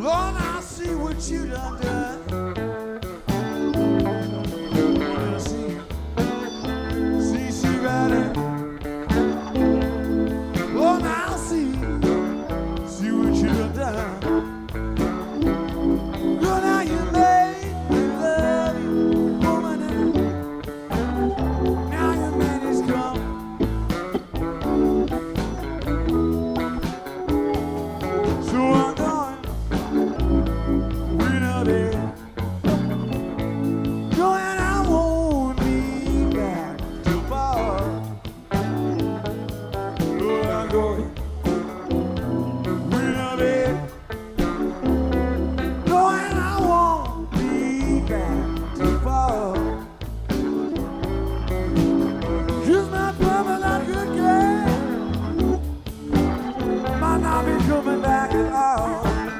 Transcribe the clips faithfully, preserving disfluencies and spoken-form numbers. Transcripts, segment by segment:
Lord, I see what you done done. See, see, see right there. Lord, I see, see what you done done. Girl, now you made me love you, woman, and now your man is come. So I'm going, we know that. Going, I won't be back too far. So I'm going, we know that. Going, I won't be back too far. Just not loving that good girl. Might not be coming back at all.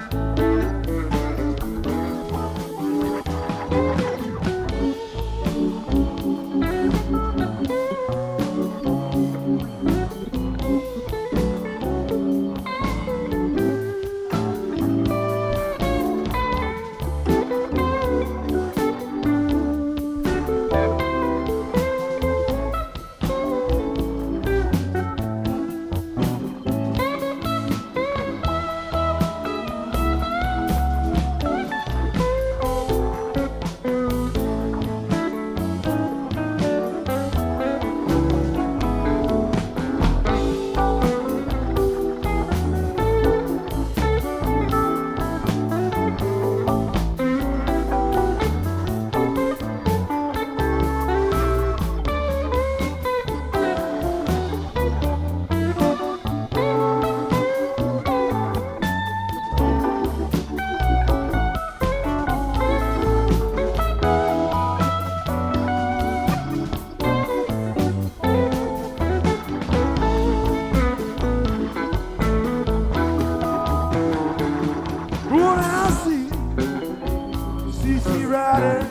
What I see, see, see right there.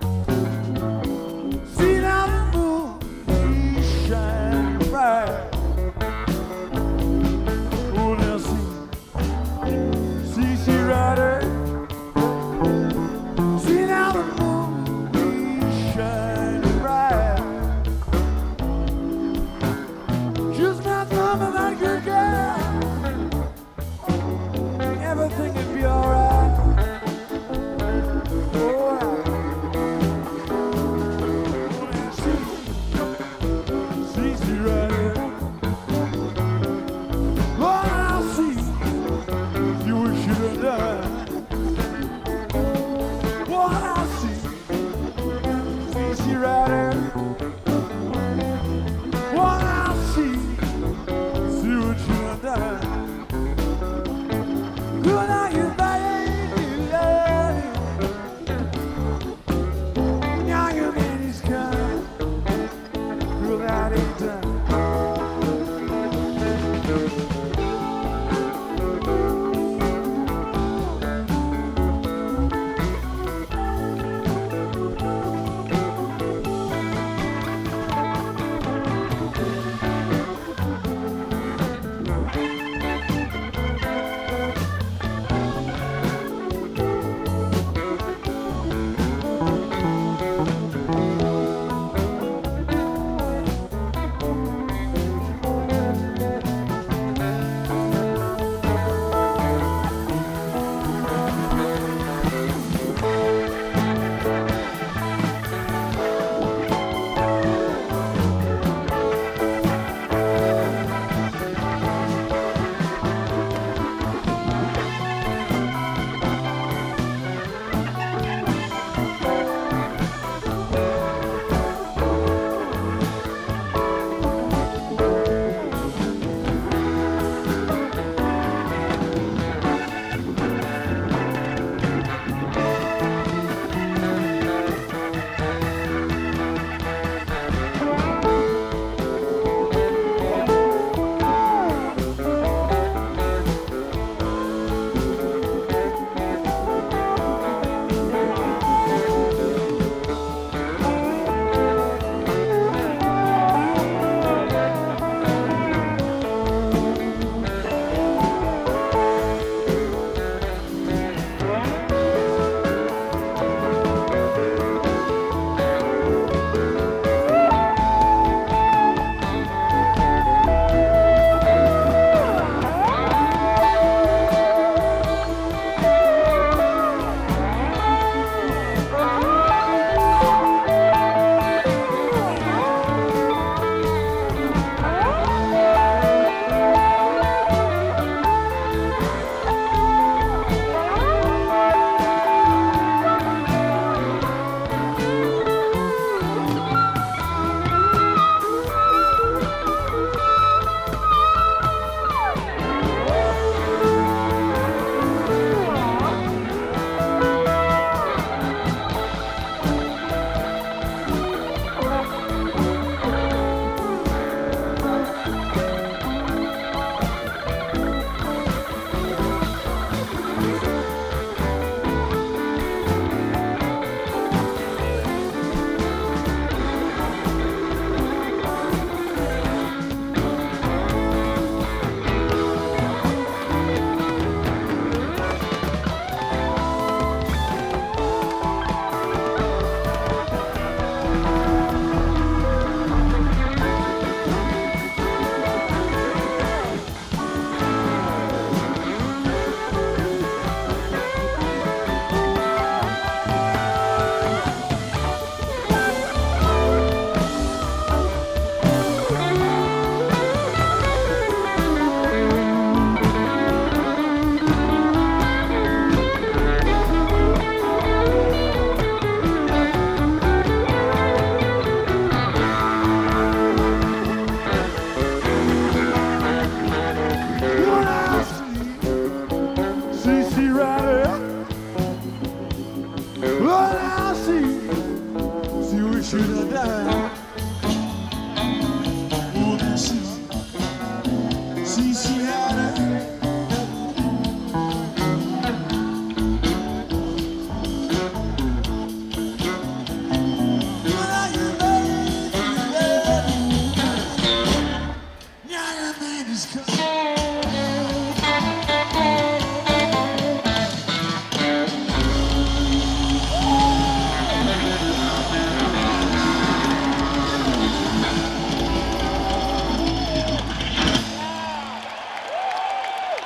See now the moon, she's shining bright. Oh, now see, see, see right there. See now the moon, she's shining bright. Just not loving that good girl. Everything will be alright. Oh, should have died.